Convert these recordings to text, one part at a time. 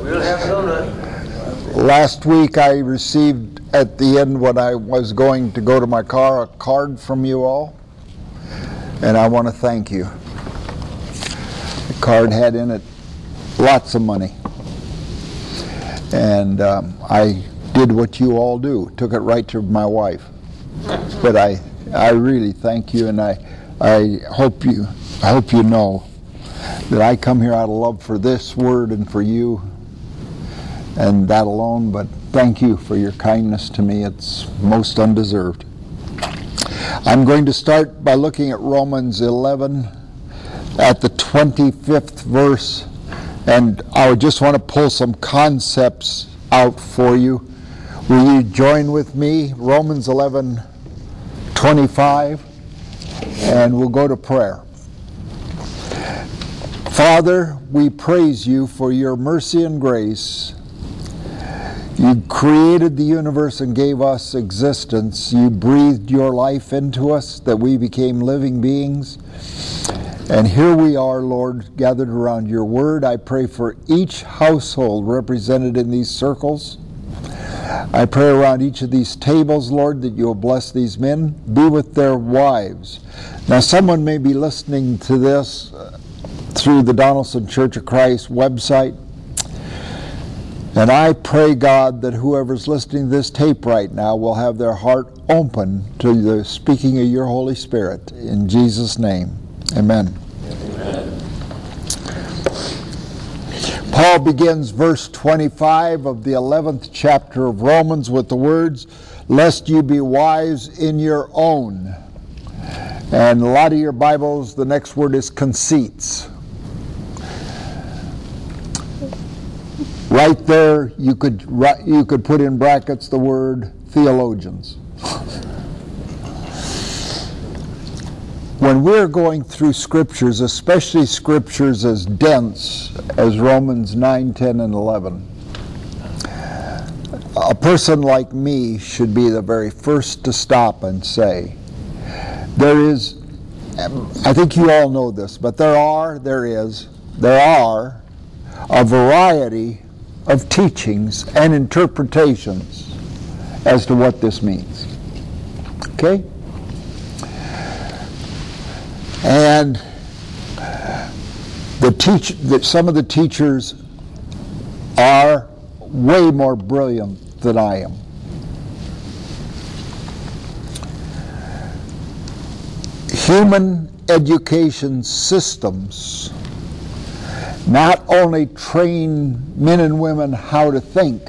We'll have donut. Last week I received at the end when I was going to go to my car a card from you all, and I want to thank you. The card had in it lots of money, and I did what you all do, took it right to my wife. But I really thank you, and I hope you know that I come here out of love for this word and for you, and that alone, but thank you for your kindness to me. It's most undeserved. I'm going to start by looking at Romans 11 at the 25th verse, and I just want to pull some concepts out for you. Will you join with me? Romans 11:25, and we'll go to prayer. Father, we praise you for your mercy and grace. You created the universe and gave us existence. You breathed your life into us that we became living beings. And here we are, Lord, gathered around your word. I pray for each household represented in these circles. I pray around each of these tables, Lord, that you will bless these men. Be with their wives. Now, someone may be listening to this through the Donaldson Church of Christ website. And I pray, God, that whoever's listening to this tape right now will have their heart open to the speaking of your Holy Spirit. In Jesus' name, amen. Amen. Paul begins verse 25 of the 11th chapter of Romans with the words, "Lest you be wise in your own." And a lot of your Bibles, the next word is conceits. Right there, you could put in brackets the word theologians. When we're going through scriptures, especially scriptures as dense as Romans 9, 10, and 11, a person like me should be the very first to stop and say, I think you all know this, but there are a variety of teachings and interpretations as to what this means. Okay? And some of the teachers are way more brilliant than I am. Human education systems not only train men and women how to think,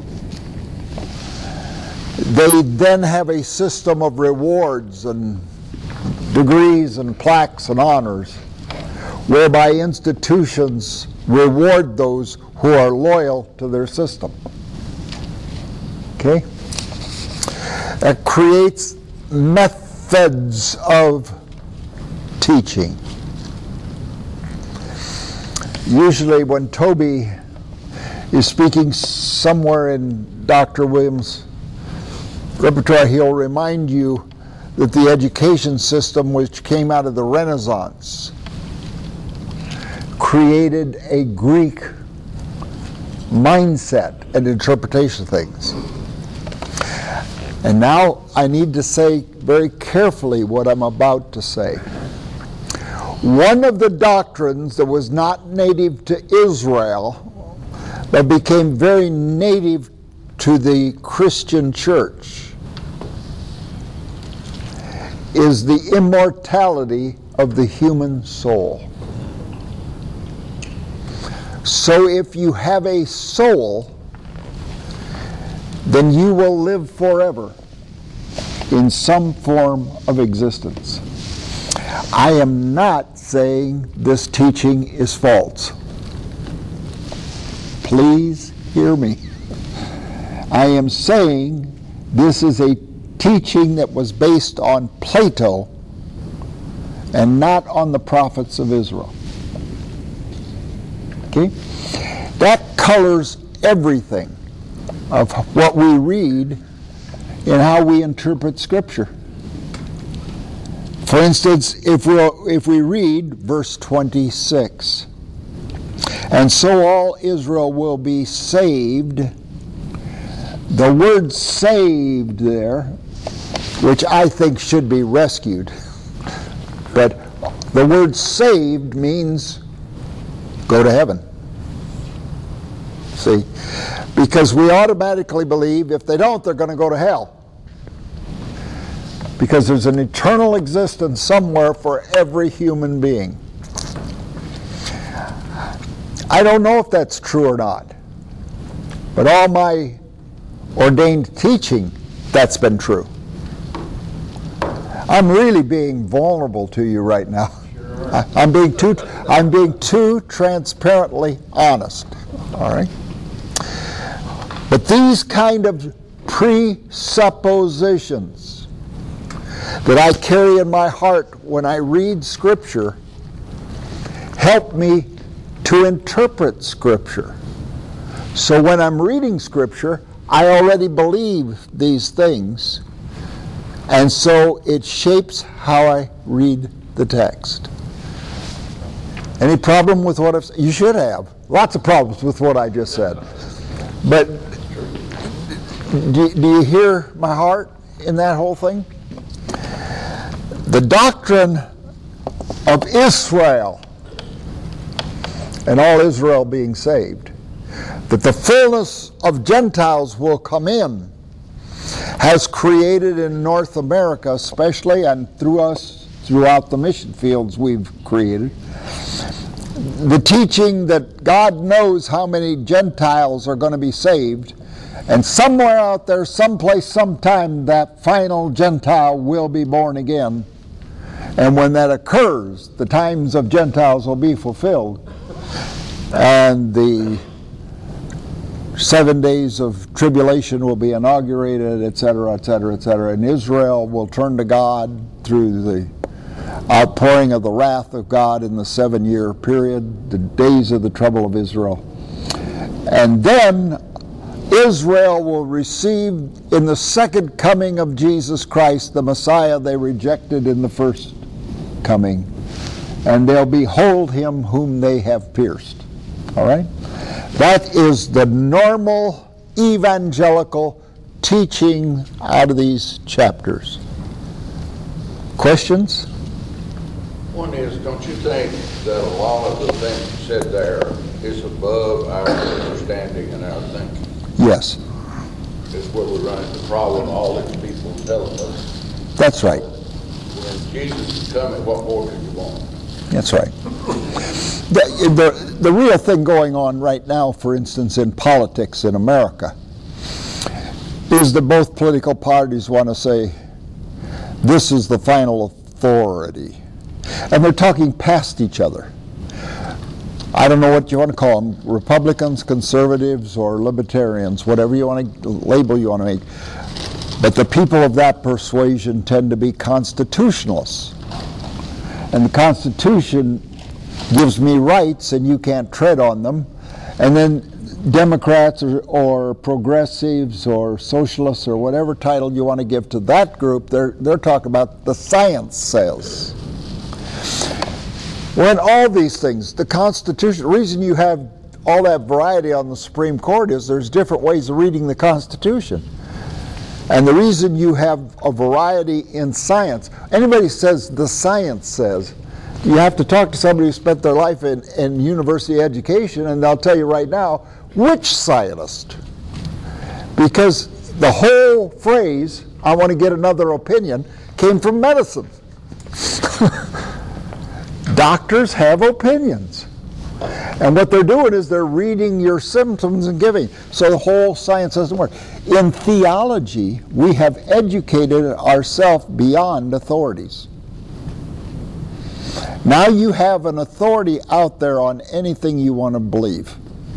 they then have a system of rewards and degrees and plaques and honors, whereby institutions reward those who are loyal to their system. Okay? That creates methods of teaching. Usually when Toby is speaking somewhere in Dr. Williams' repertoire, he'll remind you that the education system, which came out of the Renaissance, created a Greek mindset and interpretation of things. And now I need to say very carefully what I'm about to say. One of the doctrines that was not native to Israel, but became very native to the Christian church, is the immortality of the human soul. So if you have a soul, then you will live forever in some form of existence. I am not saying this teaching is false. Please hear me. I am saying this is a teaching that was based on Plato and not on the prophets of Israel. Okay? That colors everything of what we read and how we interpret Scripture. For instance, if we read verse 26, And so all Israel will be saved. The word saved there, which I think should be rescued, but the word saved means go to heaven. See? Because we automatically believe if they don't, they're going to go to hell. Because there's an eternal existence somewhere for every human being. I don't know if that's true or not, but all my ordained teaching, that's been true. I'm really being vulnerable to you right now. I'm being too transparently honest. All right? But these kind of presuppositions that I carry in my heart when I read Scripture help me to interpret Scripture. So when I'm reading Scripture, I already believe these things, and so it shapes how I read the text. Any problem with what I've said? You should have. Lots of problems with what I just said. But do you hear my heart in that whole thing? The doctrine of Israel, and all Israel being saved, that the fullness of Gentiles will come in, has created in North America especially, and throughout the mission fields we've created, the teaching that God knows how many Gentiles are going to be saved, and somewhere out there, someplace, sometime, that final Gentile will be born again. And when that occurs, the times of Gentiles will be fulfilled, and the 7 days of tribulation will be inaugurated, etc., etc., etc., and Israel will turn to God through the outpouring of the wrath of God in the 7-year period, the days of the trouble of Israel. And then Israel will receive in the second coming of Jesus Christ, the Messiah they rejected in the first coming, and they'll behold him whom they have pierced. All right? That is the normal evangelical teaching out of these chapters. Questions? One is, don't you think that a lot of the things said there is above our understanding and our thinking? Yes. It's where we run into the problem, all these people telling us. That's right. When Jesus is coming, what more could you want? That's right. The real thing going on right now, for instance, in politics in America, is that both political parties want to say, this is the final authority. And they're talking past each other. I don't know what you want to call them, Republicans, conservatives, or libertarians, whatever you want to label you want to make. But the people of that persuasion tend to be constitutionalists. And the Constitution gives me rights and you can't tread on them. And then Democrats or progressives or socialists or whatever title you want to give to that group, they're talking about the science says. When all these things, the Constitution, the reason you have all that variety on the Supreme Court is there's different ways of reading the Constitution. And the reason you have a variety in science, anybody says the science says, you have to talk to somebody who spent their life in university education, and they'll tell you right now, which scientist? Because the whole phrase, I want to get another opinion, came from medicine. Doctors have opinions. And what they're doing is they're reading your symptoms and giving. So the whole science doesn't work. In theology, we have educated ourselves beyond authorities. Now you have an authority out there on anything you want to believe.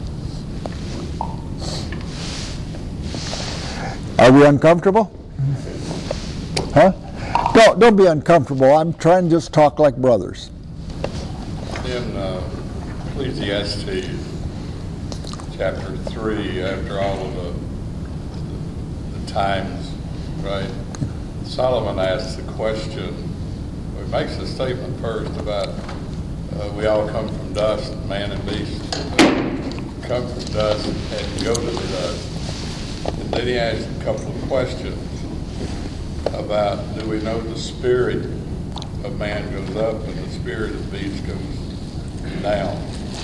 Are we uncomfortable? Huh? Don't be uncomfortable. I'm trying to just talk like brothers. In Ecclesiastes chapter 3, after all of the times, right, Solomon asks the question, well, he makes a statement first about we all come from dust, man and beast come from dust and go to the dust. And then he asked a couple of questions about, do we know the spirit of man goes up and the spirit of beast goes down?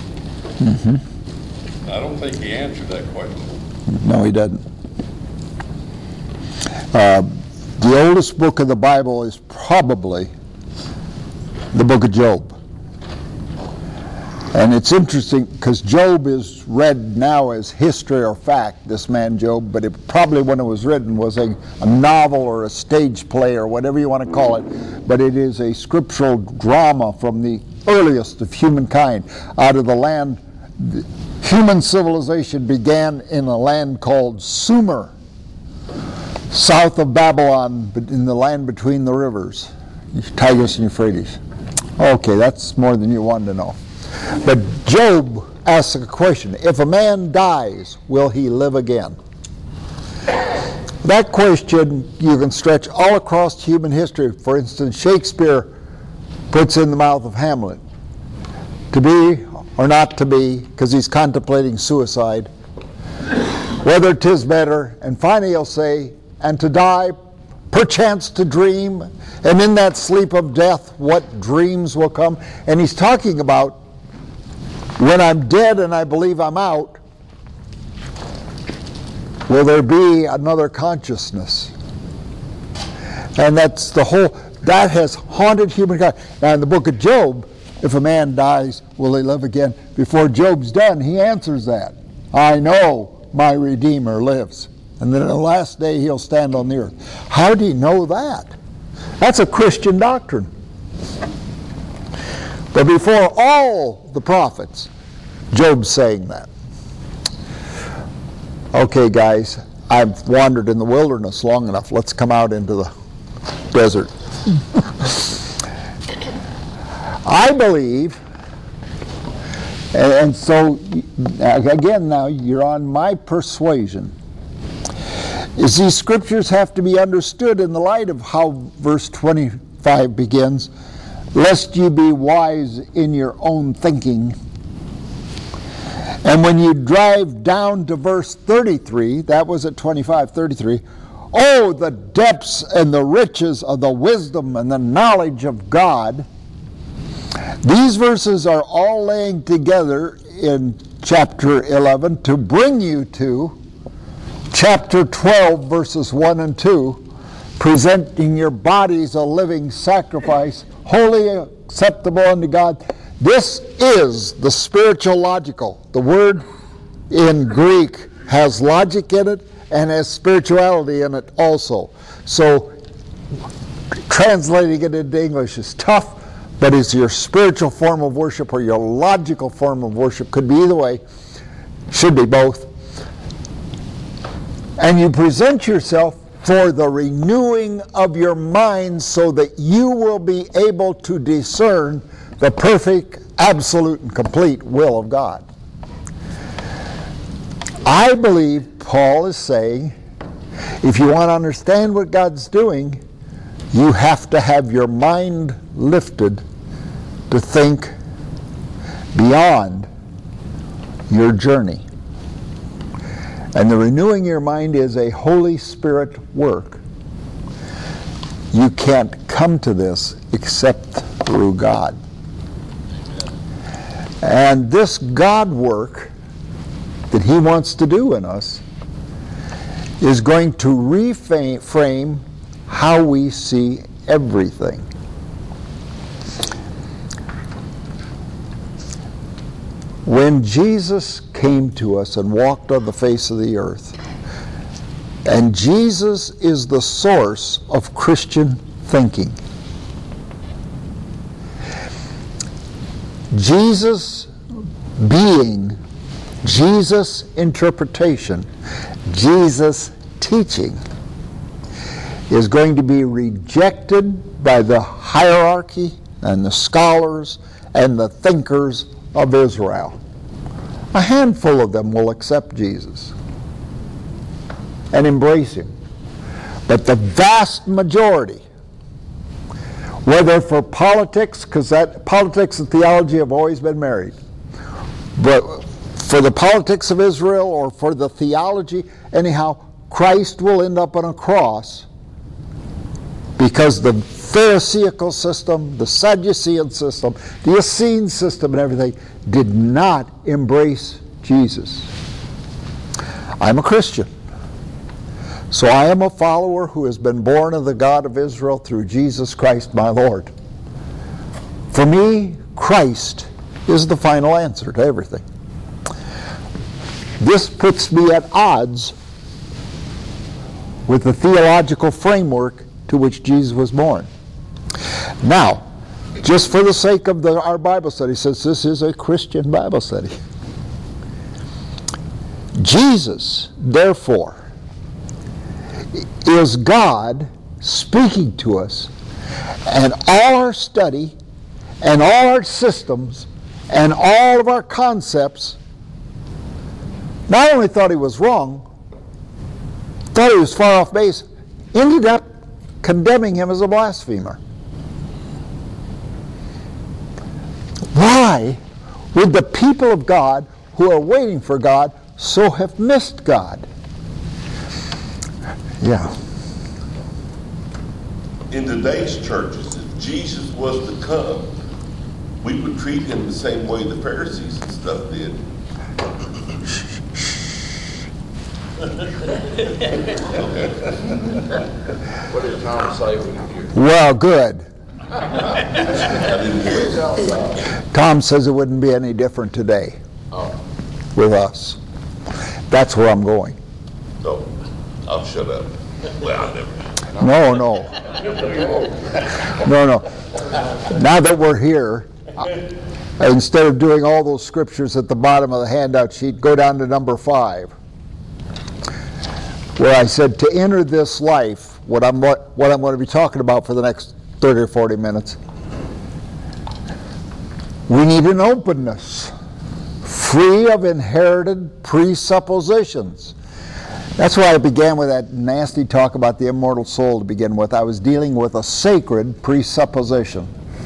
Mm-hmm. I don't think he answered that question. No, he doesn't. The oldest book of the Bible is probably the book of Job. And it's interesting because Job is read now as history or fact, this man Job, but it probably when it was written was a novel or a stage play or whatever you want to call it, but it is a scriptural drama from the earliest of humankind out of the land. Human civilization began in a land called Sumer, south of Babylon, in the land between the rivers, Tigris and Euphrates. Okay, that's more than you wanted to know. But Job asks a question. If a man dies, will he live again? That question you can stretch all across human history. For instance, Shakespeare puts in the mouth of Hamlet, to be or not to be, because he's contemplating suicide, whether 'tis better, and finally he'll say, and to die, perchance to dream, and in that sleep of death, what dreams will come. And he's talking about when I'm dead and I believe I'm out, will there be another consciousness? And that's the whole, that has haunted humankind. Now in the book of Job, if a man dies, will he live again? Before Job's done, he answers that. I know my Redeemer lives. And then on the last day he'll stand on the earth. How do you know that? That's a Christian doctrine. But before all the prophets, Job's saying that. Okay, guys, I've wandered in the wilderness long enough. Let's come out into the desert. I believe, and so again now you're on my persuasion, is these scriptures have to be understood in the light of how verse 25 begins, lest you be wise in your own thinking. And when you drive down to verse 33, that was at 25:33, oh, the depths and the riches of the wisdom and the knowledge of God. These verses are all laying together in chapter 11 to bring you to chapter 12, verses 1 and 2, presenting your bodies a living sacrifice, holy, acceptable unto God. This is the spiritual logical. The word in Greek has logic in it and has spirituality in it also. So translating it into English is tough, but it's your spiritual form of worship or your logical form of worship. Could be either way. Should be both. And you present yourself for the renewing of your mind so that you will be able to discern the perfect, absolute, and complete will of God. I believe Paul is saying, if you want to understand what God's doing, you have to have your mind lifted to think beyond your journey. And the renewing your mind is a Holy Spirit work. You can't come to this except through God. And this God work that He wants to do in us is going to reframe how we see everything. When Jesus came to us and walked on the face of the earth, and Jesus is the source of Christian thinking. Jesus being, Jesus interpretation, Jesus teaching is going to be rejected by the hierarchy and the scholars and the thinkers of Israel. A handful of them will accept Jesus and embrace Him. But the vast majority Whether for politics, because politics and theology have always been married. But for the politics of Israel or for the theology, anyhow, Christ will end up on a cross because the Pharisaical system, the Sadducean system, the Essene system and everything did not embrace Jesus. I'm a Christian. So I am a follower who has been born of the God of Israel through Jesus Christ my Lord. For me, Christ is the final answer to everything. This puts me at odds with the theological framework to which Jesus was born. Now, just for the sake of our Bible study, since this is a Christian Bible study, Jesus, therefore, is God speaking to us, and all our study and all our systems and all of our concepts not only thought he was wrong, thought he was far off base, ended up condemning him as a blasphemer. Why would the people of God who are waiting for God so have missed God? Yeah. In today's churches, if Jesus was to come, we would treat him the same way the Pharisees and stuff did. What did Tom say when you... Well, good. Tom says it wouldn't be any different today with us. That's where I'm going. So, I'll shut up. Well, I never. No. Now that we're here, instead of doing all those scriptures at the bottom of the handout sheet, go down to number 5, where I said to enter this life, what I'm going to be talking about for the next 30 or 40 minutes. We need an openness, free of inherited presuppositions. That's why I began with that nasty talk about the immortal soul to begin with. I was dealing with a sacred presupposition.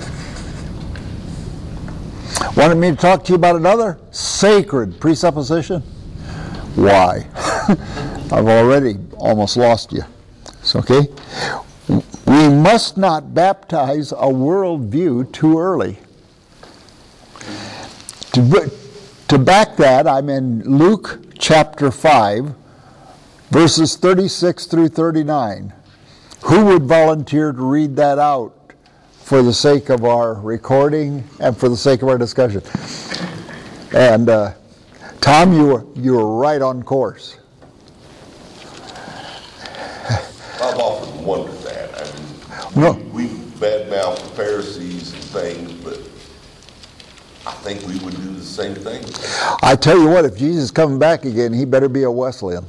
Wanted me to talk to you about another sacred presupposition? Why? I've already almost lost you. It's okay? We must not baptize a worldview too early. To back that, I'm in Luke chapter 5, verses 36 through 39. Who would volunteer to read that out for the sake of our recording and for the sake of our discussion? And Tom, you were right on course. I've often wondered that. I mean, we badmouth the Pharisees and things, but I think we would do the same thing. I tell you what, if Jesus is coming back again, he better be a Wesleyan.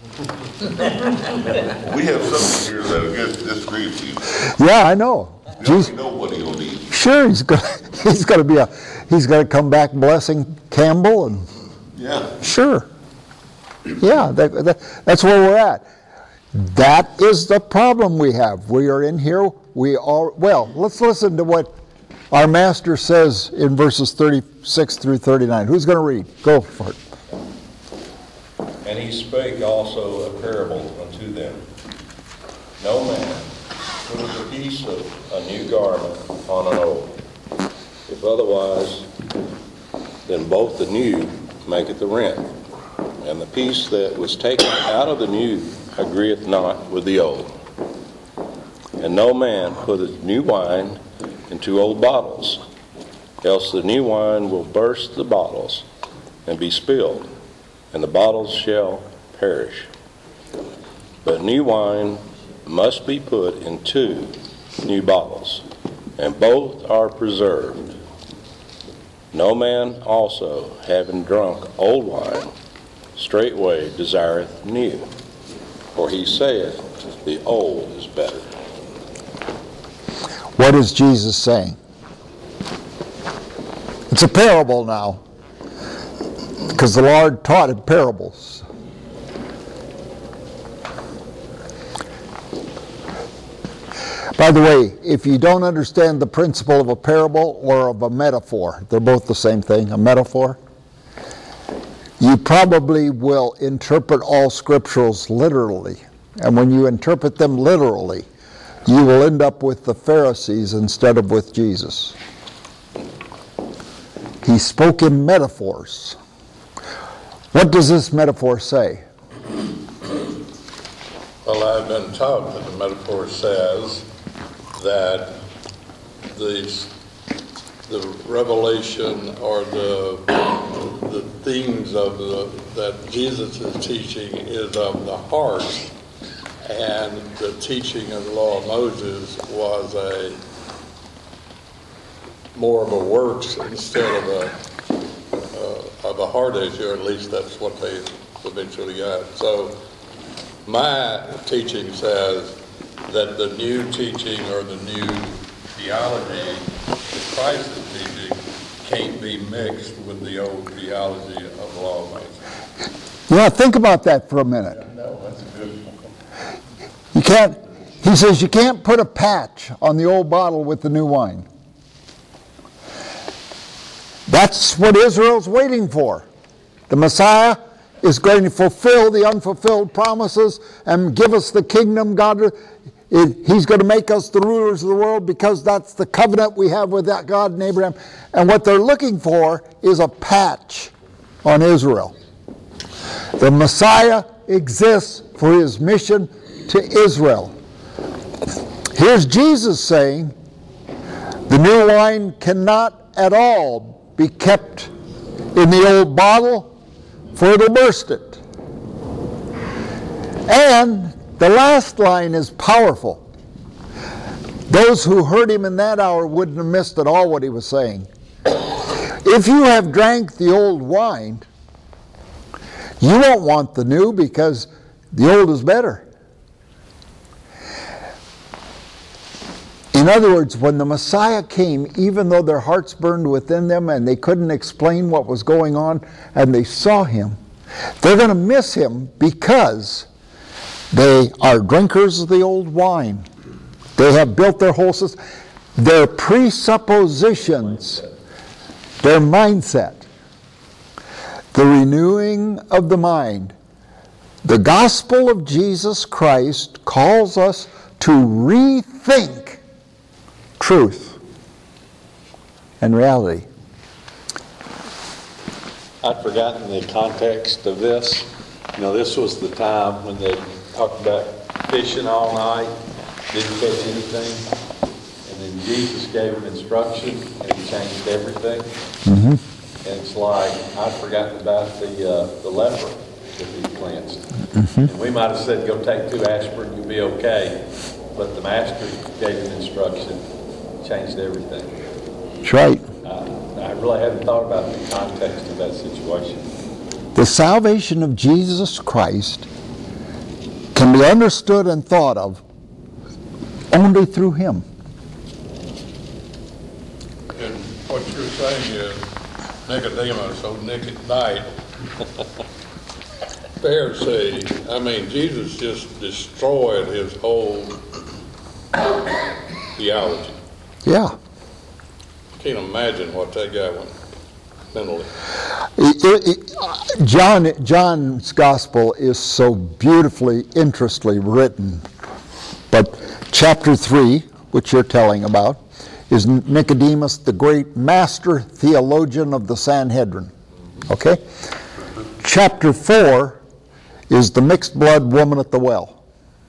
We have some here that are disagree with you. Yeah, I know. You know what he'll need. Sure, he's going to come back blessing Campbell and Yeah. sure. Yeah, that's where we're at. That is the problem we have. We are in here. Let's listen to what our master says in verses 36 through 39. Who's going to read? Go for it. And he spake also a parable unto them. No man putteth a piece of a new garment on an old. If otherwise, then both the new maketh the rent. And the piece that was taken out of the new agreeth not with the old. And no man putteth new wine into old bottles, else the new wine will burst the bottles and be spilled, and the bottles shall perish. But new wine must be put into new bottles, and both are preserved. No man also, having drunk old wine, straightway desireth new, for he saith, the old is better. What is Jesus saying? It's a parable now, because the Lord taught in parables. By the way, if you don't understand the principle of a parable or of a metaphor, they're both the same thing, a metaphor, you probably will interpret all scriptures literally. And when you interpret them literally, you will end up with the Pharisees instead of with Jesus. He spoke in metaphors. What does this metaphor say? Well, I've been taught that the metaphor says that the revelation or the themes of that Jesus is teaching is of the heart, and the teaching of the law of Moses was more of a works instead of a heart issue, or at least that's what they eventually got. So my teaching says that the new teaching or the new theology that Christ is teaching can't be mixed with the old theology of the law of Moses. Yeah, think about that for a minute. No, that's a good one. You can't, he says you can't put a patch on the old bottle with the new wine. That's what Israel's waiting for. The Messiah is going to fulfill the unfulfilled promises and give us the kingdom. He's going to make us the rulers of the world because that's the covenant we have with that God and Abraham. And what they're looking for is a patch on Israel. The Messiah exists for his mission to Israel. Here's Jesus saying, the new wine cannot at all be kept in the old bottle, for it'll burst it. And the last line is powerful. Those who heard him in that hour wouldn't have missed at all what he was saying. If you have drank the old wine, you won't want the new because the old is better. In other words, when the Messiah came, even though their hearts burned within them and they couldn't explain what was going on, and they saw him, they're going to miss him because they are drinkers of the old wine. They have built their whole system, their presuppositions, their mindset, the renewing of the mind. The gospel of Jesus Christ calls us to rethink truth and reality. I'd forgotten the context of this. You know, this was the time when they talked about fishing all night, didn't catch anything, and then Jesus gave them instruction and he changed everything. Mm-hmm. And it's like, I'd forgotten about the leper that he cleansed. Mm-hmm. And we might have said, go take 2 aspirin, you'll be okay. But the master gave him instruction, changed everything. That's right. I really hadn't thought about the context of that situation. The salvation of Jesus Christ can be understood and thought of only through him. And what you're saying is, Nicodemus, old Nick at night, Pharisee, I mean, Jesus just destroyed his whole theology. Yeah. Can't imagine what that guy went mentally. John's gospel is so beautifully, interestingly written. But chapter 3, which you're telling about, is Nicodemus, the great master theologian of the Sanhedrin. Okay? Chapter 4 is the mixed blood woman at the well.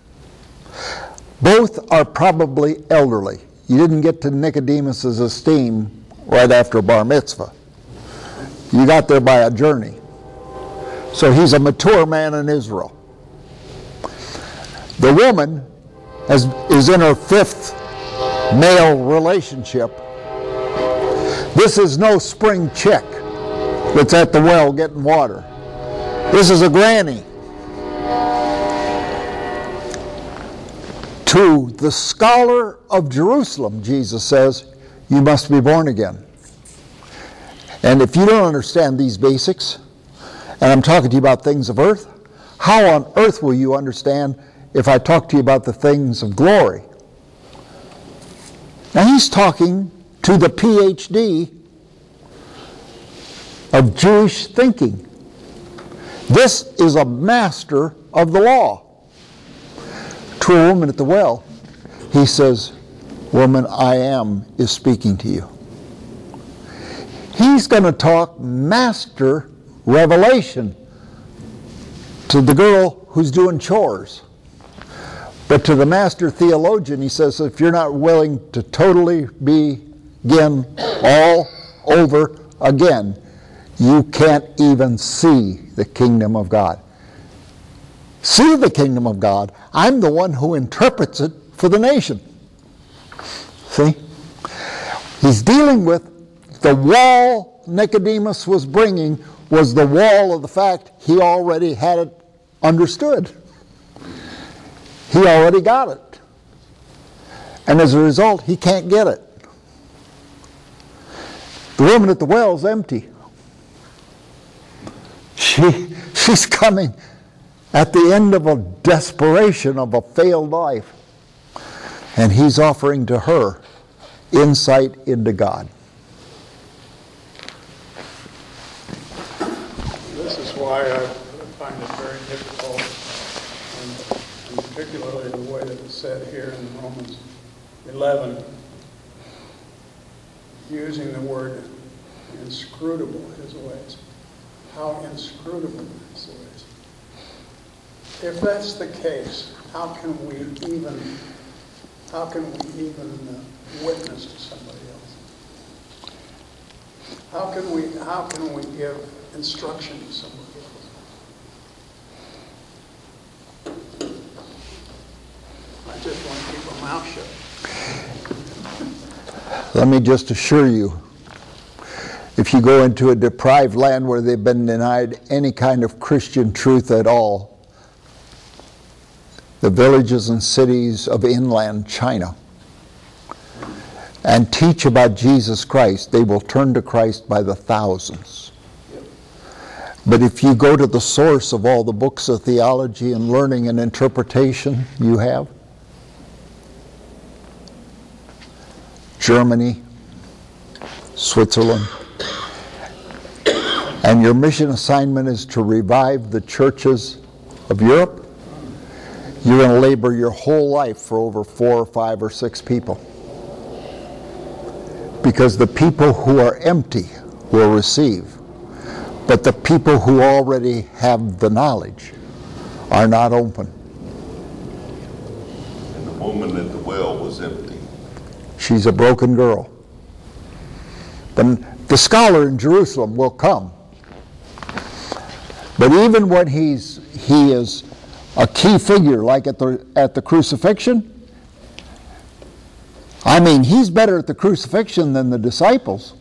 Both are probably elderly. You didn't get to Nicodemus's esteem right after bar mitzvah. You got there by a journey. So he's a mature man in Israel. The woman is in her 5th male relationship. This is no spring chick that's at the well getting water. This is a granny. To the scholar of Jerusalem, Jesus says, you must be born again. And if you don't understand these basics, and I'm talking to you about things of earth, how on earth will you understand if I talk to you about the things of glory? Now he's talking to the PhD of Jewish thinking. This is a master of the law. To a woman at the well, he says, "Woman, I am is speaking to you." He's going to talk master revelation to the girl who's doing chores. But to the master theologian, he says, if you're not willing to totally begin all over again, you can't even see the kingdom of God. See the kingdom of God. I'm the one who interprets it for the nation. See? He's dealing with the wall Nicodemus was bringing was the wall of the fact he already had it understood. He already got it. And as a result, he can't get it. The woman at the well is empty. She's coming at the end of a desperation of a failed life. And he's offering to her insight into God. This is why I find it very difficult, and particularly the way that it's said here in Romans 11, using the word inscrutable his ways. How inscrutable his ways. If that's the case, how can we even witness to somebody else? How can we give instruction to somebody else? I just want to keep my mouth shut. Let me just assure you, if you go into a deprived land where they've been denied any kind of Christian truth at all, the villages and cities of inland China, and teach about Jesus Christ, they will turn to Christ by the thousands. But if you go to the source of all the books of theology and learning and interpretation you have, Germany, Switzerland, and your mission assignment is to revive the churches of Europe, you're going to labor your whole life for over 4 or 5 or 6 people. Because the people who are empty will receive, but the people who already have the knowledge are not open. And the woman at the well was empty. She's a broken girl. The scholar in Jerusalem will come. But even when he is a key figure, like at the crucifixion, I mean, he's better at the crucifixion than the disciples.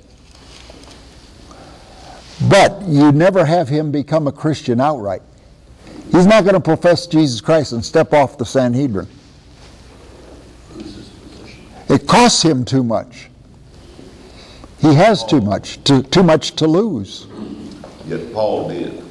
But you never have him become a Christian outright. He's not going to profess Jesus Christ and step off the Sanhedrin. It costs him too much. He has too much to lose. Yet Paul did.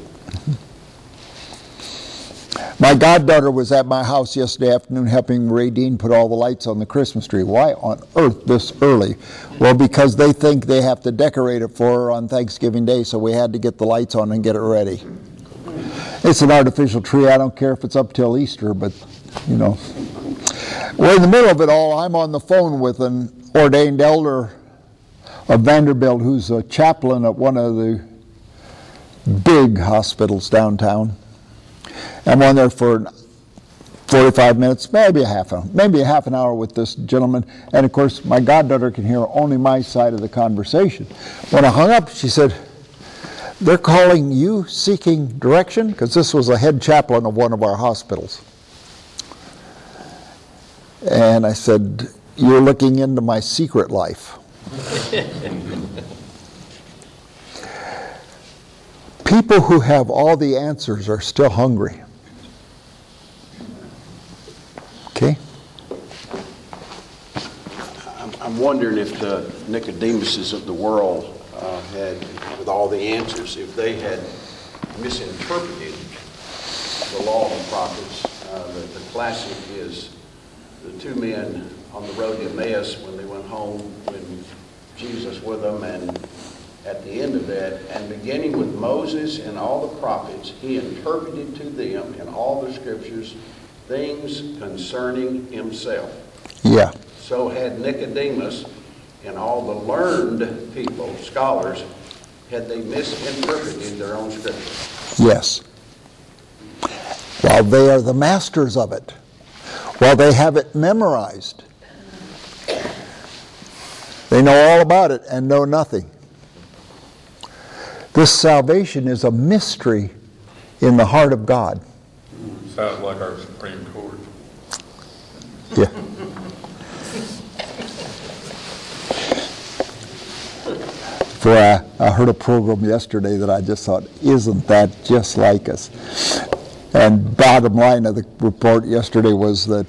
My goddaughter was at my house yesterday afternoon helping Ray Dean put all the lights on the Christmas tree. Why on earth this early? Well, because they think they have to decorate it for her on Thanksgiving Day, so we had to get the lights on and get it ready. It's an artificial tree. I don't care if it's up till Easter, but, you know. Well, in the middle of it all, I'm on the phone with an ordained elder of Vanderbilt who's a chaplain at one of the big hospitals downtown. I'm on there for 45 minutes, maybe a half an hour with this gentleman. And of course, my goddaughter can hear only my side of the conversation. When I hung up, she said, "They're calling you seeking direction?" Because this was a head chaplain of one of our hospitals. And I said, "You're looking into my secret life." People who have all the answers are still hungry. Okay? I'm wondering if the Nicodemuses of the world had, with all the answers, if they had misinterpreted the law of the prophets. The classic is the 2 men on the road to Emmaus when they went home, when Jesus with them, and at the end of that, and beginning with Moses and all the prophets, he interpreted to them in all the scriptures things concerning himself. Yeah. So had Nicodemus and all the learned people, scholars, had they misinterpreted their own scripture. Yes. While they are the masters of it, while they have it memorized, they know all about it and know nothing. This salvation is a mystery in the heart of God. Sounds like our Supreme Court. Yeah. For I heard a program yesterday that I just thought, isn't that just like us? And bottom line of the report yesterday was that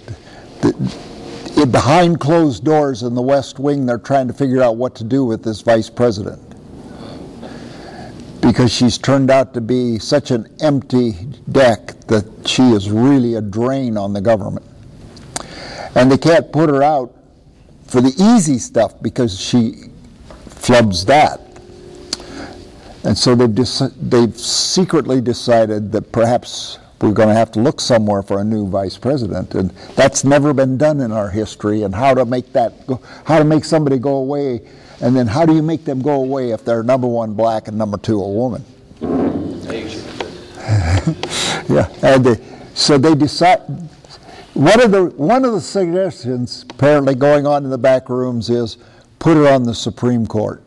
behind closed doors in the West Wing, they're trying to figure out what to do with this vice president, because she's turned out to be such an empty deck that she is really a drain on the government. And they can't put her out for the easy stuff because she flubs that. And so they've secretly decided that perhaps we're going to have to look somewhere for a new vice president, and that's never been done in our history. And how to make that go, how to make somebody go away, and then how do you make them go away if they're number one black and number two a woman? Yeah, and so they decide. One of the suggestions apparently going on in the back rooms is put her on the Supreme Court.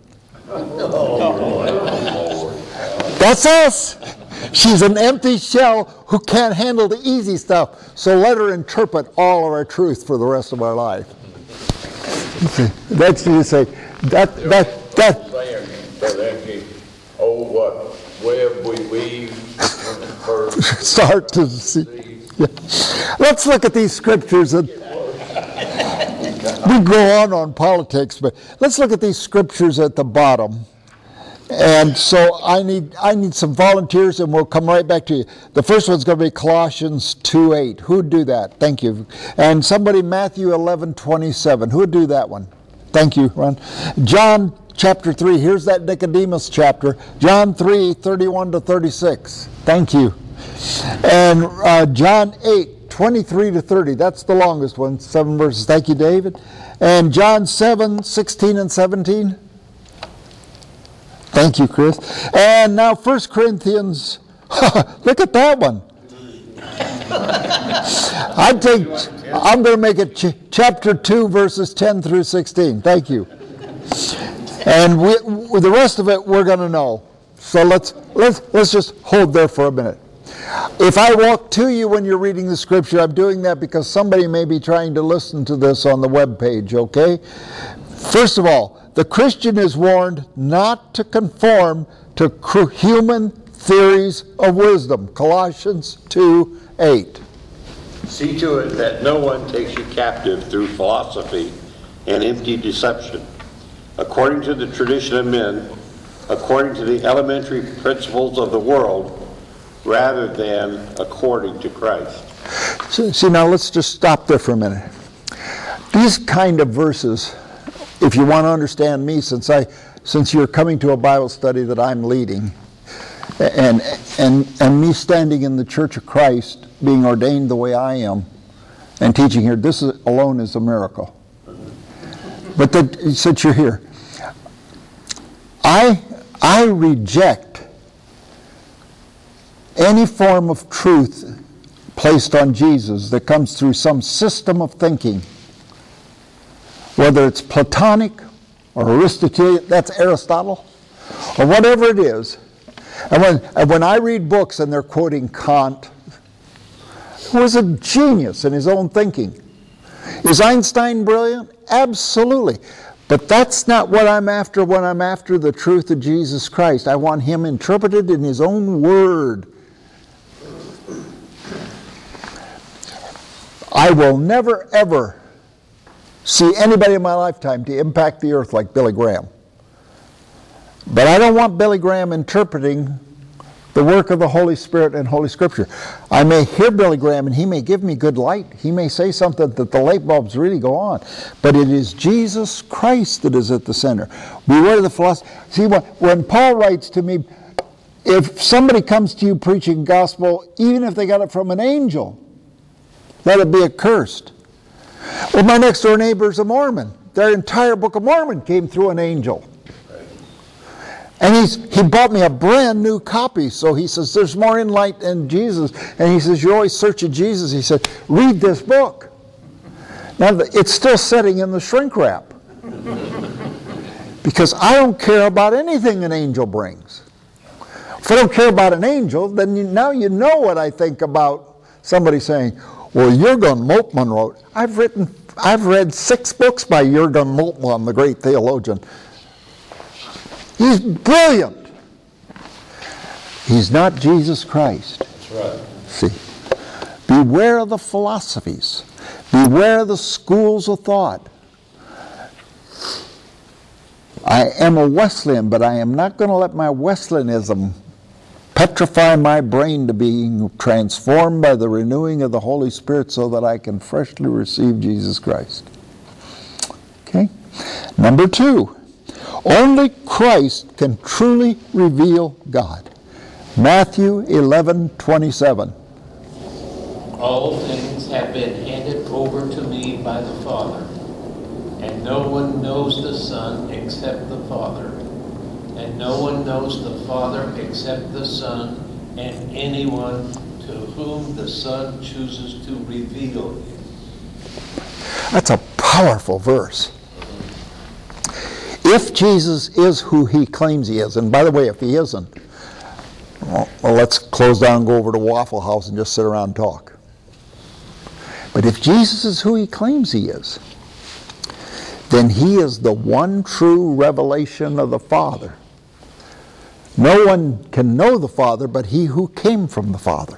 That's us. She's an empty shell who can't handle the easy stuff. So let her interpret all of our truth for the rest of our life. That's you say that. Oh, what web we weave. Start to see. Yeah. Let's look at these scriptures. We go on politics, but let's look at these scriptures at the bottom. And so I need some volunteers, and we'll come right back to you. The first one's going to be Colossians 2:8. Who'd do that? Thank you. And somebody, Matthew 11:27. Who'd do that one? Thank you, Ron. John chapter 3. Here's that Nicodemus chapter. John 3:31-36. Thank you. And John 8:23-30. That's the longest one. 7 verses. Thank you, David. And John 7:16 and 17. Thank you, Chris. And now 1 Corinthians, look at that one. I'm going to make it chapter 2, verses 10 through 16. Thank you. And the rest of it we're going to know. So let's just hold there for a minute. If I walk to you when you're reading the scripture, I'm doing that because somebody may be trying to listen to this on the web page, okay? First of all, the Christian is warned not to conform to human theories of wisdom. Colossians 2:8. See to it that no one takes you captive through philosophy and empty deception, according to the tradition of men, according to the elementary principles of the world, rather than according to Christ. See, now let's just stop there for a minute. These kind of verses, if you want to understand me, since you're coming to a Bible study that I'm leading, and me standing in the Church of Christ, being ordained the way I am, and teaching here, this alone is a miracle. But since you're here, I reject any form of truth placed on Jesus that comes through some system of thinking, whether it's Platonic or Aristotelian, that's Aristotle, or whatever it is. And when I read books and they're quoting Kant, who was a genius in his own thinking. Is Einstein brilliant? Absolutely. But that's not what I'm after when I'm after the truth of Jesus Christ. I want him interpreted in his own word. I will never, ever see anybody in my lifetime to impact the earth like Billy Graham. But I don't want Billy Graham interpreting the work of the Holy Spirit and Holy Scripture. I may hear Billy Graham and he may give me good light. He may say something that the light bulbs really go on. But it is Jesus Christ that is at the center. Beware the philosophy. See, when Paul writes to me, if somebody comes to you preaching gospel, even if they got it from an angel, let it be accursed. Well, my next door neighbor is a Mormon. Their entire Book of Mormon came through an angel. And he bought me a brand new copy. So he says, there's more insight in Jesus. And he says, you're always searching Jesus. He said, read this book. Now, it's still sitting in the shrink wrap. Because I don't care about anything an angel brings. If I don't care about an angel, then now you know what I think about somebody saying, well, Jürgen Moltmann wrote. I've read 6 books by Jürgen Moltmann, the great theologian. He's brilliant. He's not Jesus Christ. That's right. See, beware of the philosophies. Beware of the schools of thought. I am a Wesleyan, but I am not going to let my Wesleyanism petrify my brain to being transformed by the renewing of the Holy Spirit so that I can freshly receive Jesus Christ. Okay? Number 2, only Christ can truly reveal God. Matthew 11:27. All things have been handed over to me by the Father, and no one knows the Son except the Father, and no one knows the Father except the Son, and anyone to whom the Son chooses to reveal him. That's a powerful verse. If Jesus is who he claims he is, and by the way, if he isn't, well, let's close down and go over to Waffle House and just sit around and talk. But if Jesus is who he claims he is, then he is the one true revelation of the Father. No one can know the Father but he who came from the Father.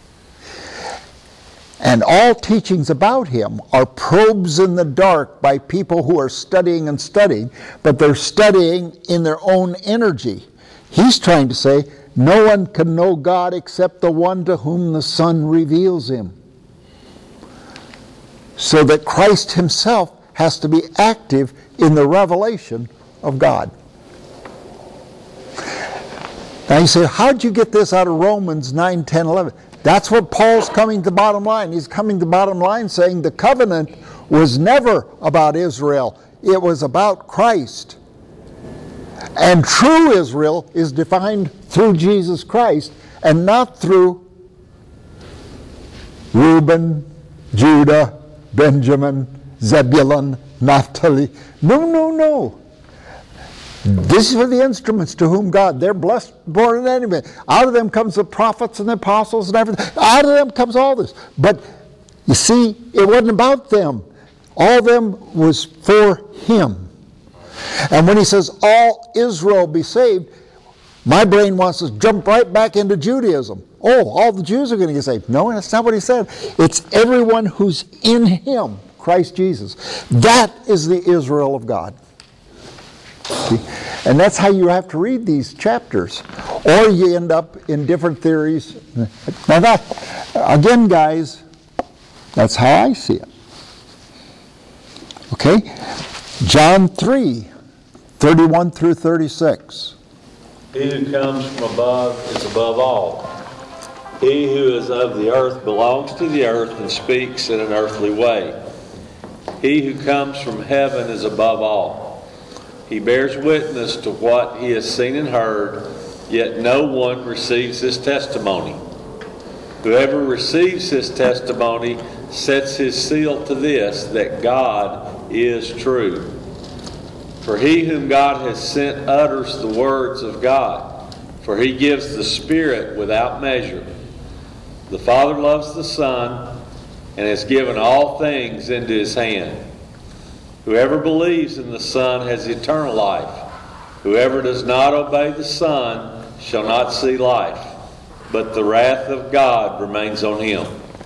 And all teachings about him are probes in the dark by people who are studying and studying, but they're studying in their own energy. He's trying to say, no one can know God except the one to whom the Son reveals him. So that Christ himself has to be active in the revelation of God. Now you say, how'd you get this out of Romans 9, 10, 11? That's what Paul's coming to bottom line. He's coming to bottom line saying the covenant was never about Israel. It was about Christ. And true Israel is defined through Jesus Christ and not through Reuben, Judah, Benjamin, Zebulun, Naphtali. No. This is for the instruments to whom God, they're blessed more than anybody. Out of them comes the prophets and the apostles and everything. Out of them comes all this. But you see, it wasn't about them. All of them was for him. And when he says all Israel be saved, my brain wants to jump right back into Judaism. Oh, all the Jews are going to get saved. No, that's not what he said. It's everyone who's in him, Christ Jesus. That is the Israel of God. See? And that's how you have to read these chapters. Or you end up in different theories. Now that, again, guys, that's how I see it. Okay? John 3, 31 through 36. He who comes from above is above all. He who is of the earth belongs to the earth and speaks in an earthly way. He who comes from heaven is above all. He bears witness to what he has seen and heard, yet no one receives his testimony. Whoever receives his testimony sets his seal to this, that God is true. For he whom God has sent utters the words of God, for he gives the Spirit without measure. The Father loves the Son and has given all things into his hand. Whoever believes in the Son has eternal life. Whoever does not obey the Son shall not see life, but the wrath of God remains on him.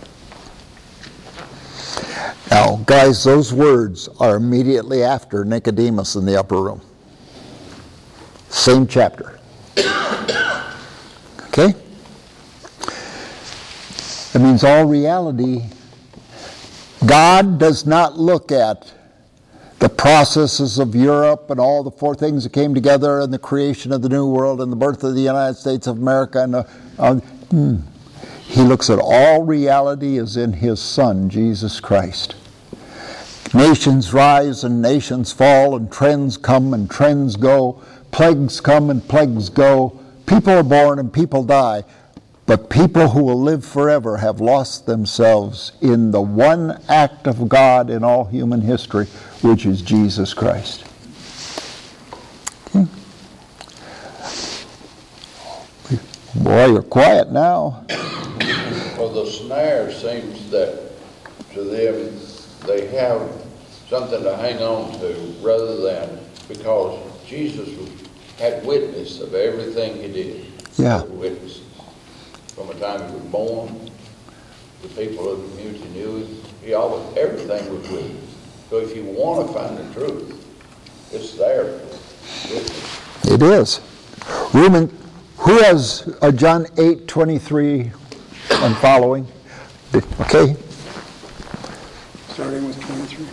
Now, guys, those words are immediately after Nicodemus in the upper room. Same chapter. Okay? That means all reality. God does not look at the processes of Europe and all the four things that came together and the creation of the New World and the birth of the United States of America. He looks at all reality as in His Son, Jesus Christ. Nations rise and nations fall, and trends come and trends go. Plagues come and plagues go. People are born and people die. But people who will live forever have lost themselves in the one act of God in all human history, which is Jesus Christ. Okay. Boy, you're quiet now. Well, the snare seems that to them they have something to hang on to rather than because Jesus had witness of everything He did. Yeah. Witness. From the time He was born, the people of the community knew it. Everything was with Him. So if you want to find the truth, it's there. It is. Who has John 8:23 and following? Okay. Starting with 23.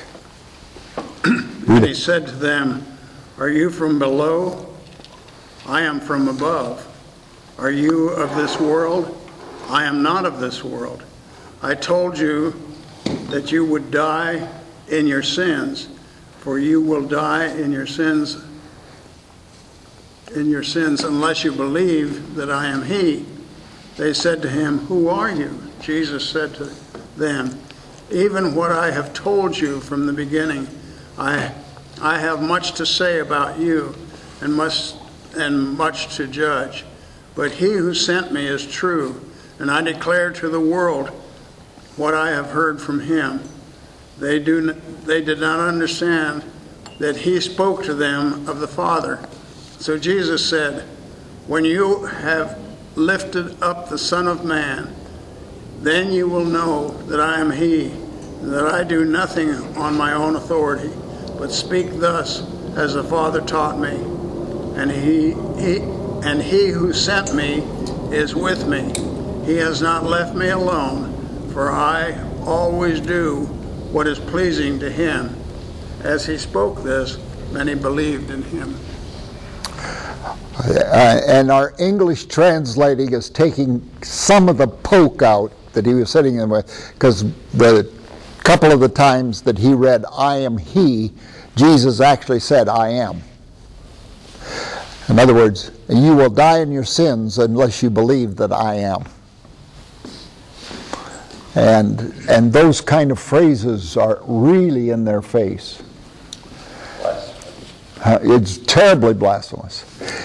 And He said to them, "Are you from below? I am from above. Are you of this world? I am not of this world. I told you that you would die in your sins, for you will die in your sins unless you believe that I am He." They said to Him, "Who are you?" Jesus said to them, "Even what I have told you from the beginning. I have much to say about you and much to judge. But He who sent me is true, and I declare to the world what I have heard from Him." They did not understand that He spoke to them of the Father. So Jesus said, "When you have lifted up the Son of Man, then you will know that I am He, and that I do nothing on my own authority, but speak thus as the Father taught me. And He who sent me is with me. He has not left me alone, for I always do what is pleasing to Him." As He spoke this, many believed in Him. And our English translating is taking some of the poke out that he was sitting in with, because the couple of the times that he read, "I am He," Jesus actually said, "I am." In other words, you will die in your sins unless you believe that I am. And those kind of phrases are really in their face. It's terribly blasphemous.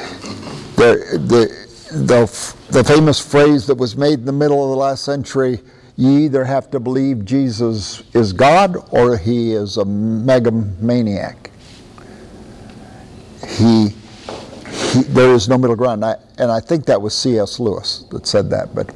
The famous phrase that was made in the middle of the last century, you either have to believe Jesus is God or He is a megalomaniac. There is no middle ground. And I think that was C.S. Lewis that said that, but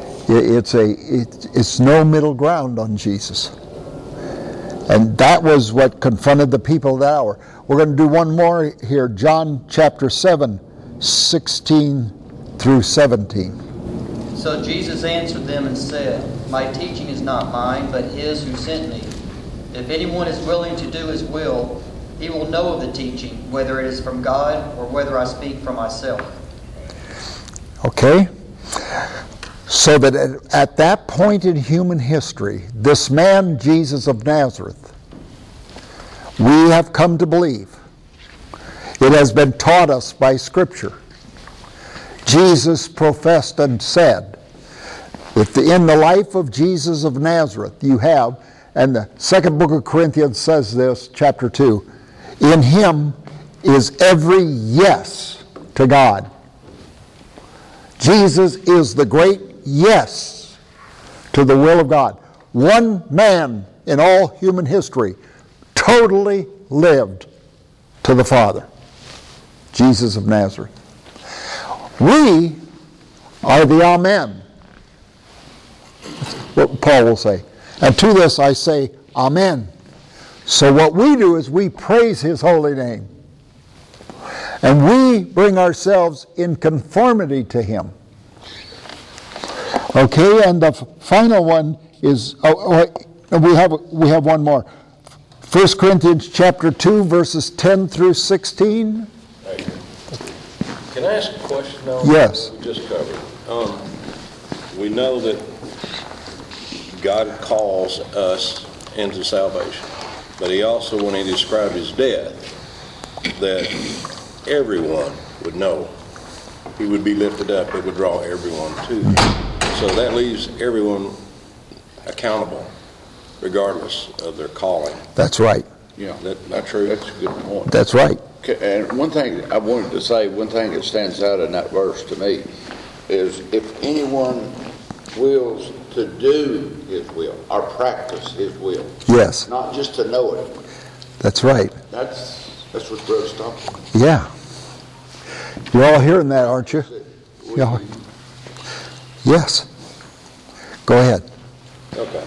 it's no middle ground on Jesus. And that was what confronted the people of that hour. We're going to do one more here, John chapter 7, 16 through 17. So Jesus answered them and said, "My teaching is not mine, but His who sent me. If anyone is willing to do His will, he will know of the teaching, whether it is from God or whether I speak from myself." Okay? So that at that point in human history, this man, Jesus of Nazareth, we have come to believe. It has been taught us by Scripture. Jesus professed and said, in the life of Jesus of Nazareth, you have, and the second book of Corinthians says this, chapter 2, in Him is every yes to God. Jesus is the great yes to the will of God. One man in all human history totally lived to the Father. Jesus of Nazareth. We are the Amen. That's what Paul will say. And to this I say, Amen. So what we do is we praise His holy name. And we bring ourselves in conformity to Him. Okay, and the final one is, we have one more. 1 Corinthians chapter 2, verses 10 through 16. Can I ask a question on Yes. what we just covered? We know that God calls us into salvation, but he also, when he described his death, that everyone would know. He would be lifted up. It would draw everyone to him. So that leaves everyone accountable, regardless of their calling. That's right. Yeah, Not true? that's a good point. That's right. Okay, and one thing I wanted to say, one thing that stands out in that verse to me is if anyone wills to do his will or practice his will. Yes. Not just to know it. That's right. That's what Brother's talking about. Yeah. You're all hearing that, aren't you? Yeah. Yes. Go ahead. Okay.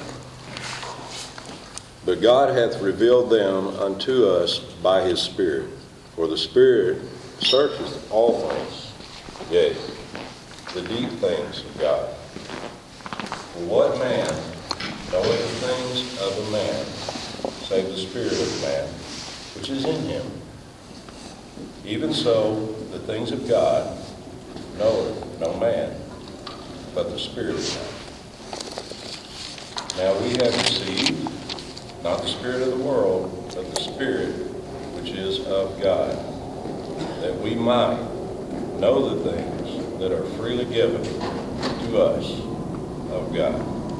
But God hath revealed them unto us by his Spirit. For the Spirit searcheth all things, yea, the deep things of God. For what man knoweth the things of a man, save the Spirit of man, which is in him? Even so, the things of God knoweth no man, but the Spirit of God. Now we have received not the spirit of the world, but the Spirit which is of God, that we might know the things that are freely given to us of God.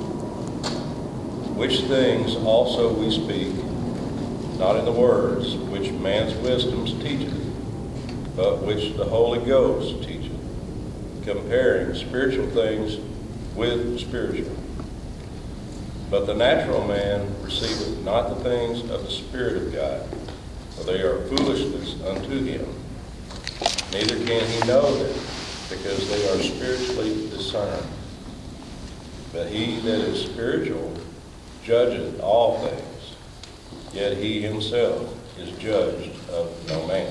Which things also we speak, not in the words which man's wisdom teacheth, but which the Holy Ghost teacheth, comparing spiritual things with spiritual. But the natural man receiveth not the things of the Spirit of God, for they are foolishness unto him. Neither can he know them, because they are spiritually discerned. But he that is spiritual judgeth all things, yet he himself is judged of no man.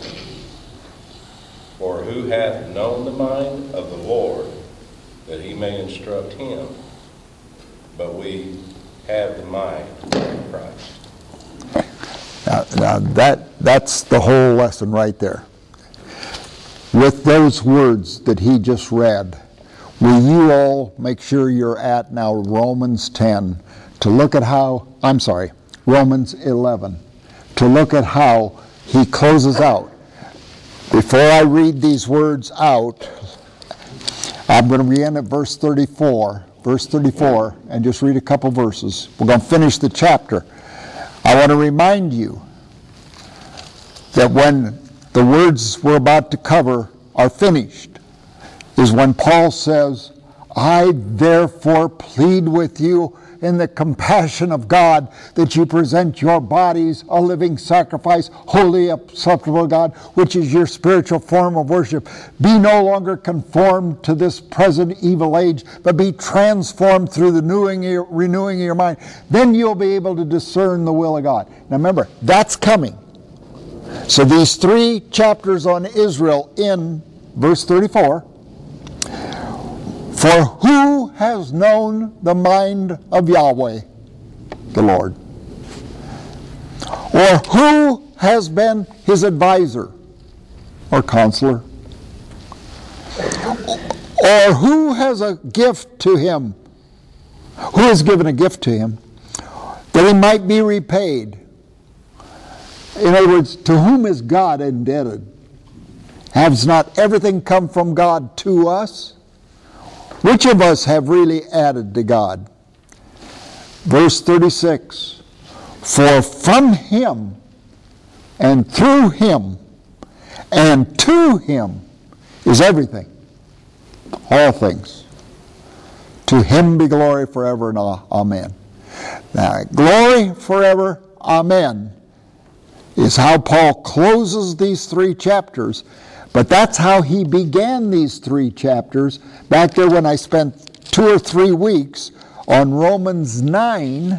For who hath known the mind of the Lord, that he may instruct him? But we have the mind of Christ. Now that's the whole lesson right there. With those words that he just read, will you all make sure you're at now Romans 10 to look at how, Romans 11, to look at how he closes out. Before I read these words out, I'm going to begin at verse 34, and just read a couple verses. We're going to finish the chapter. I want to remind you that when the words we're about to cover are finished, is when Paul says, I therefore plead with you in the compassion of God that you present your bodies a living sacrifice, holy, acceptable to God, which is your spiritual form of worship. Be no longer conformed to this present evil age, but be transformed through the renewing of your mind. Then you'll be able to discern the will of God. Now remember, that's coming. So these 3 chapters on Israel in verse 34, for who has known the mind of Yahweh, the Lord? Or who has been his advisor or counselor? Or who has a gift to him? Who has given a gift to him that he might be repaid? In other words, to whom is God indebted? Has not everything come from God to us? Which of us have really added to God? Verse 36, for from him and through him and to him is everything, all things. To him be glory forever and amen. Now, glory forever, amen, is how Paul closes these 3 chapters. But that's how he began these 3 chapters back there when I spent 2 or 3 weeks on Romans 9,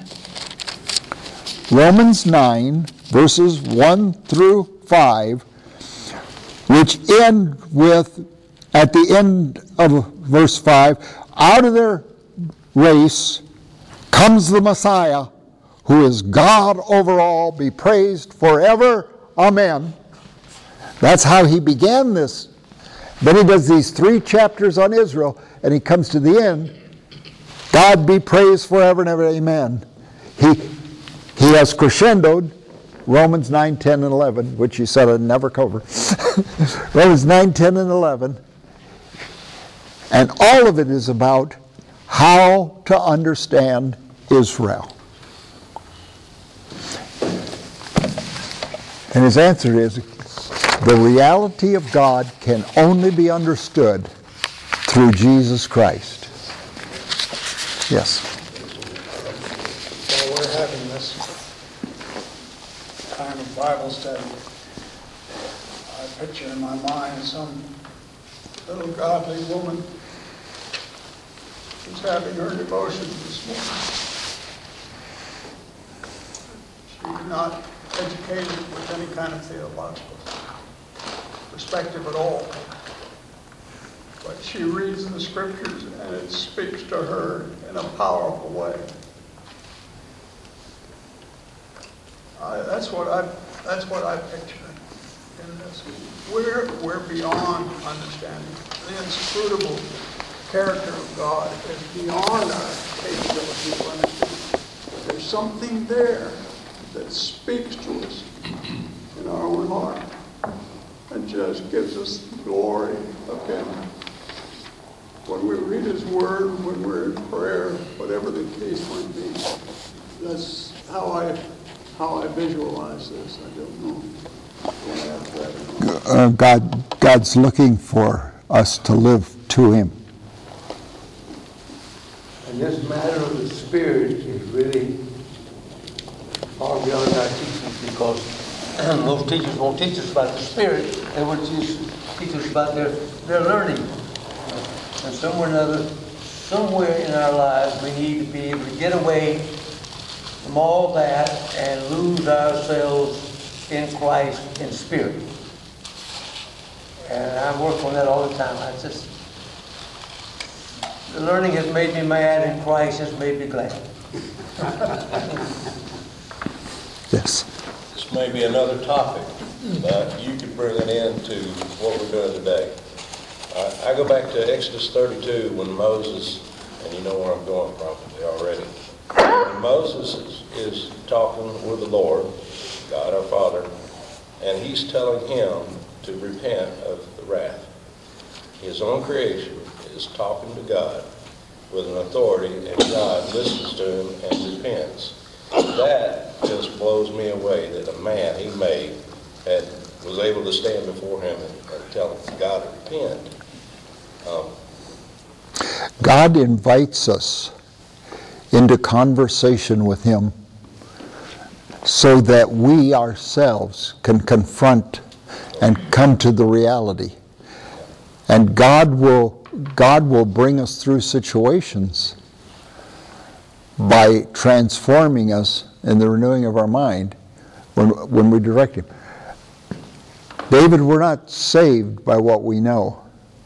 verses 1 through 5, which end with, at the end of verse 5, out of their race comes the Messiah, who is God over all, be praised forever. Amen. That's how he began this. Then he does these 3 chapters on Israel, and he comes to the end. God be praised forever and ever. Amen. He has crescendoed Romans 9, 10, and 11, which he said I'd never cover. Romans 9, 10, and 11. And all of it is about how to understand Israel. And his answer is, the reality of God can only be understood through Jesus Christ. Yes. While we're having this kind of Bible study, I picture in my mind some little godly woman who's having her devotion this morning. She's not educated with any kind of theological perspective at all. But she reads the scriptures and it speaks to her in a powerful way. That's what I picture in this. We're beyond understanding. The inscrutable character of God is beyond our capability of understanding. There's something there that speaks to us in our own heart and just gives us the glory of Him. When we read His Word, when we're in prayer, whatever the case might be, that's how I visualize this. I don't know. God's looking for us to live to Him. And this matter of the Spirit is really far beyond our teachings, because most teachers won't teach us about the Spirit. They will teach us about their learning. And somewhere or another, somewhere in our lives, we need to be able to get away from all that and lose ourselves in Christ in spirit. And I work on that all the time. The learning has made me mad, and Christ has made me glad. Yes. This may be another topic, but you could bring it into what we're doing today. I go back to Exodus 32 when Moses, and you know where I'm going probably already. When Moses is talking with the Lord, God our Father, and he's telling him to repent of the wrath. His own creation is talking to God with an authority, and God listens to him and repents. That just blows me away that a man he made was able to stand before him and tell God to repent. God invites us into conversation with Him so that we ourselves can confront and come to the reality. And God will bring us through situations by transforming us in the renewing of our mind when we direct Him. David, we're not saved by what we know,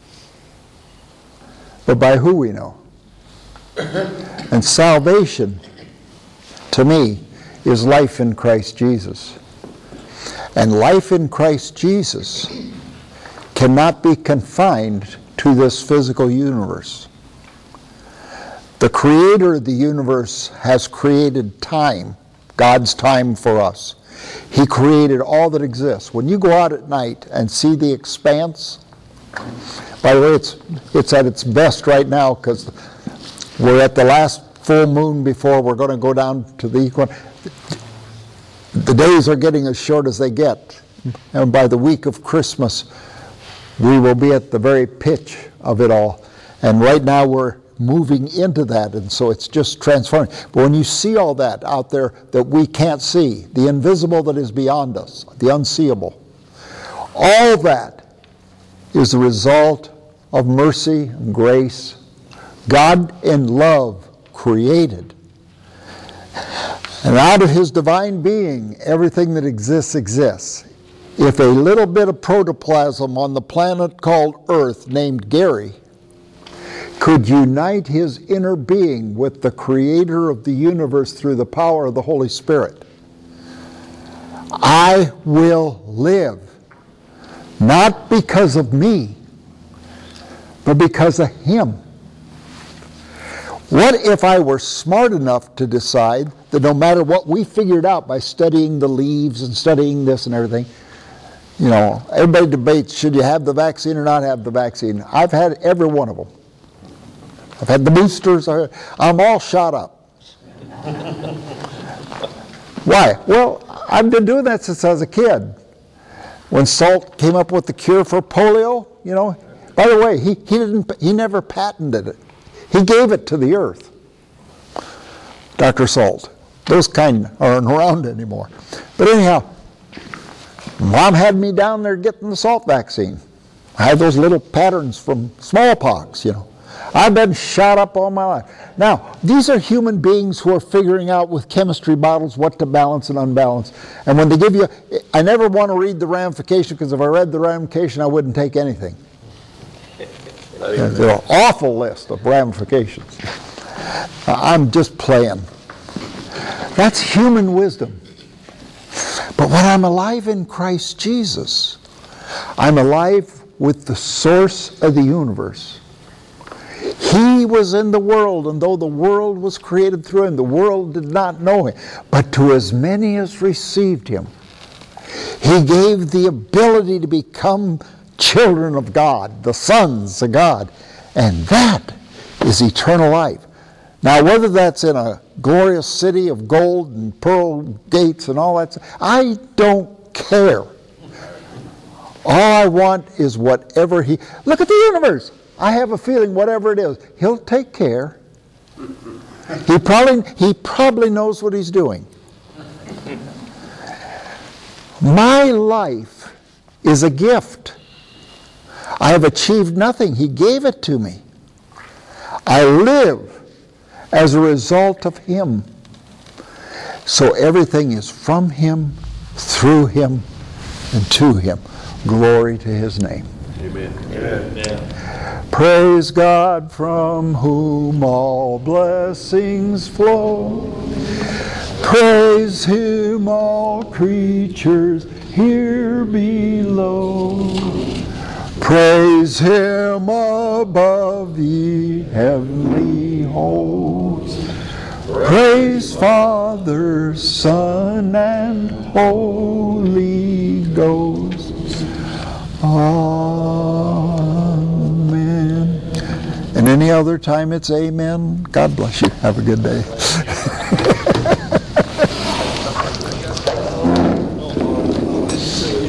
but by who we know. And salvation, to me, is life in Christ Jesus. And life in Christ Jesus cannot be confined to this physical universe. The Creator of the universe has created time, God's time for us. He created all that exists. When you go out at night and see the expanse, by the way, it's at its best right now because we're at the last full moon before we're going to go down to the equinox. The days are getting as short as they get. And by the week of Christmas, we will be at the very pitch of it all. And right now we're moving into that, and so it's just transforming. But when you see all that out there that we can't see, the invisible that is beyond us, the unseeable, all that is the result of mercy and grace. God in love created. And out of His divine being, everything that exists, exists. If a little bit of protoplasm on the planet called Earth, named Gary, could unite his inner being with the creator of the universe through the power of the Holy Spirit, I will live, not because of me, but because of him. What if I were smart enough to decide that no matter what we figured out by studying the leaves and studying this and everything, you know, everybody debates, should you have the vaccine or not have the vaccine? I've had every one of them. I've had the boosters. I'm all shot up. Why? Well, I've been doing that since I was a kid. When Salt came up with the cure for polio, you know, by the way, he never patented it. He gave it to the earth. Dr. Salt. Those kind aren't around anymore. But anyhow, Mom had me down there getting the Salt vaccine. I had those little patterns from smallpox, you know. I've been shot up all my life. Now, these are human beings who are figuring out with chemistry bottles what to balance and unbalance. And when they give you, I never want to read the ramification, because if I read the ramification, I wouldn't take anything. There's an awful list of ramifications. I'm just playing. That's human wisdom. But when I'm alive in Christ Jesus, I'm alive with the source of the universe. He was in the world, and though the world was created through him, the world did not know him. But to as many as received him, he gave the ability to become children of God, the sons of God. And that is eternal life. Now, whether that's in a glorious city of gold and pearl gates and all that, I don't care. All I want is whatever he... Look at the universe. I have a feeling whatever it is, he'll take care. He probably knows what he's doing. My life is a gift. I have achieved nothing. He gave it to me. I live as a result of him. So everything is from him, through him, and to him. Glory to his name. Amen. Amen. Praise God, from whom all blessings flow. Praise him, all creatures here below. Praise him above the heavenly hosts. Praise Father, Son, and Holy Ghost. Amen. And any other time it's amen. God bless you. Have a good day.